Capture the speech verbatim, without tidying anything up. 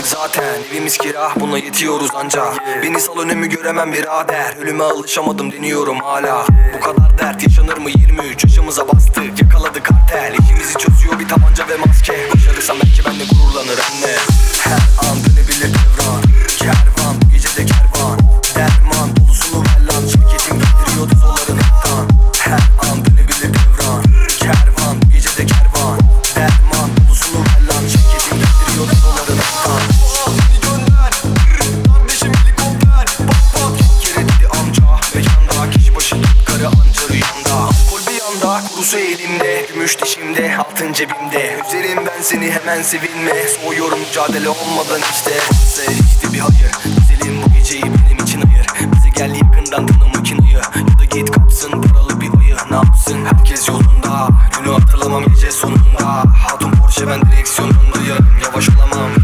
alamadık zaten. Evimiz kira, buna yetiyoruz anca. Beni sal, önümü göremem birader. Ölüme alışamadım, deniyorum hala. Bu kadar dert yaşanır mı? Yirmi üç yaşımıza bastık, yakaladık kartel. İkimizi çözüyor bir tabanca ve maske. Başarırsam belki benle gururlanır anne. Her an dönebilir devran. Kervan, bu gece de kervan. Derman dolusunu ver lan. Şirketim gittiriyor dolarınızdan. Her an dönebilir devran. Kervan, bu gece de kervan. Derman dolusunu ver lan. Şirketim gittiriyor dolarınızdan. Seni gönder kardeşim, helikopter. Bak bak kere dedi amca. Mekanda kişi başı karı anca rüyanda. Alkol bir yanda, kurusu elimde. Gümüş dişimde, altın cebimde. Üzerim ben seni, hemen sevinme. Soğuyorum mücadele olmadan işte. Sevişti bir hayır, güzelim bu geceyi benim için ayır. Bize gel yakından tanıma kinayı. Ya da git kapsın paralı bir ayı. Ne yapsın herkes yolunda. Günü hatırlamam gece sonunda. Hatun Porsche, ben direksiyonundayım. Yavaş olamam.